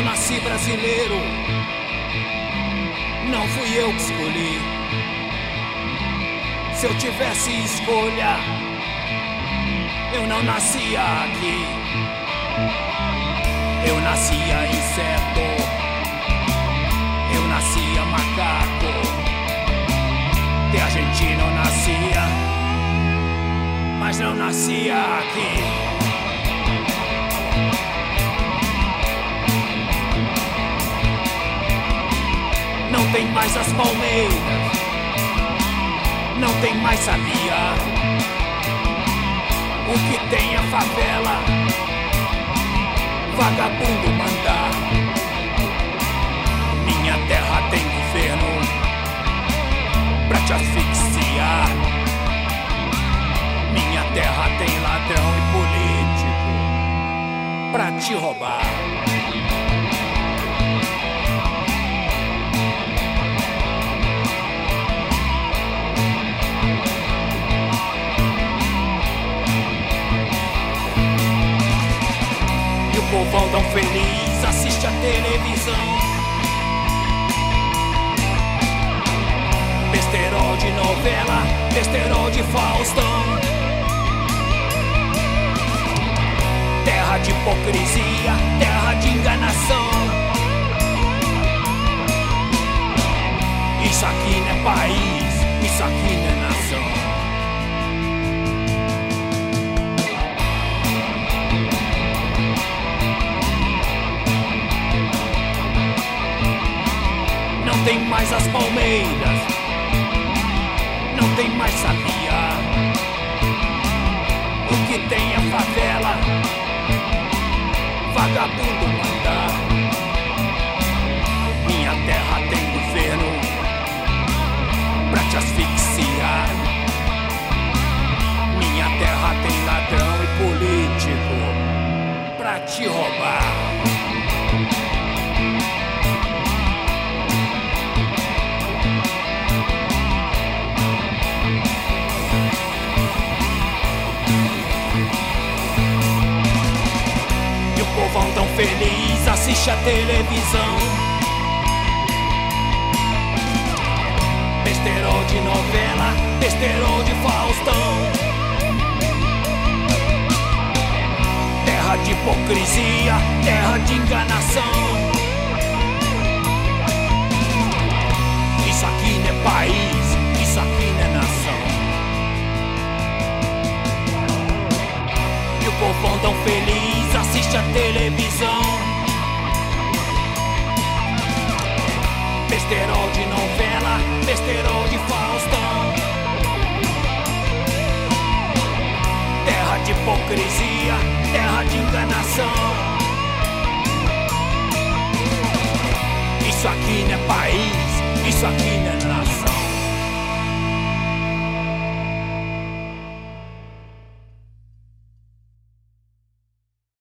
nasci brasileiro, não fui eu que escolhi. Se eu tivesse escolha, eu não nascia aqui. Eu nascia inseto, eu nascia macaco. De argentino eu nascia, mas não nascia aqui. Não tem mais as palmeiras, não tem mais sabia. O que tem é favela, vagabundo mandar. Minha terra tem governo pra te asfixiar. Minha terra tem ladrão e político pra te roubar. O povão tão feliz assiste a televisão. Besterol de novela, besterol de Faustão. Terra de hipocrisia, terra de enganação. Isso aqui não é país, isso aqui não é nação. Não tem mais as palmeiras, não tem mais sabia. O que tem é favela, vagabundo mandar. Minha terra tem governo pra te asfixiar. Minha terra tem ladrão e político pra te roubar. O povão tão feliz assiste a televisão. Besterol de novela, besterol de Faustão. Terra de hipocrisia, terra de enganação. Isso aqui não é país, isso aqui não é nação. E o povão tão feliz assiste a televisão. Besterol de novela, besterol de Faustão. Terra de hipocrisia, terra de enganação. Isso aqui não é país, isso aqui